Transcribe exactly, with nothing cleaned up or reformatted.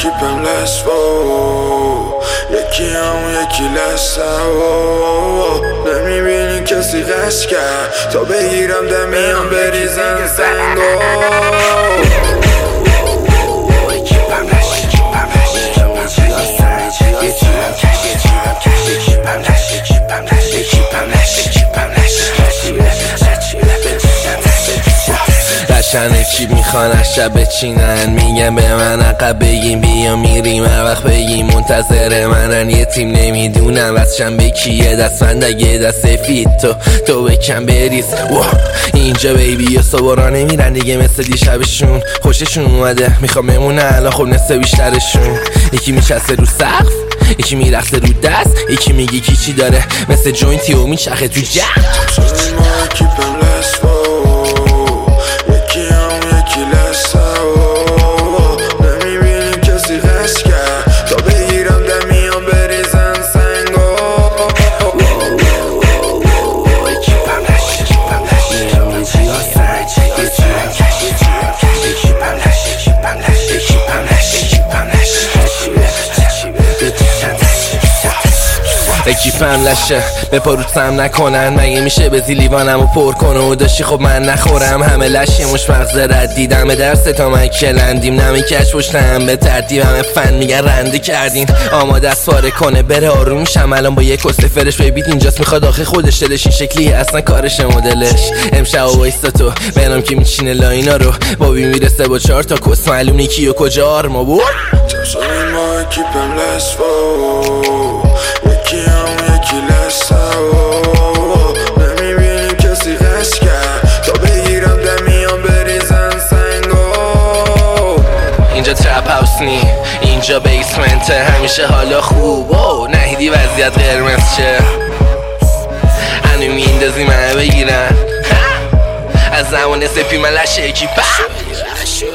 کیپم لسفو یکی هم یکی لسفو نمیبینی کسی غش کرد تا بگیرم دمیام بریزن سنگو قشنه چی میخوان از شب بچینن میگن به من عقب بگیم بیا میریم هر وقت بگیم منتظر منن یه تیم نمیدونم از شنبه کیه دستفند اگه دست سفید تو تو بکن بریز اینجا بیبی و صبح نمیرن دیگه مثل دیشبشون خوششون اومده میخوام بمونه الان خب نصف بیشترشون یکی میچسته رو سقف یکی میرخته رو دست یکی میگه کی چی داره مثل جوینتی و میچخه تو جه اکیپم لشه به پاروتم نکنن مگه میشه بزی لیوانمو پر کنه و داشتی خب من نخورم همه لشه مش مغز رد دیدم درس تا من کلندیم نمی کش پشتم به ترتیب همه فن میگن رنده کردین آماده است پاره کنه بره آروم میشم الان با یک کست فرش ببید اینجاست میخواد آخه خودش دلش این شکلی اصلا کارش مدلش امشب و وایستا تو بنام که میچینه لاینا رو بابی میرسه با چهار تا کس معلوم کی و کجا آرما بود ما کیپم لسفو یکی هم یکی لسفو نمیبینی کسی غش کرد تا بگیرم دمیام بریزن سنگو اینجا ترپ هاوس نی اینجا بیسمنته همیشه حالا خوب و نهیدی وضعیت قرمز شه هنو میندازی منه بگیرن از زمان سپی من لشه اکیپم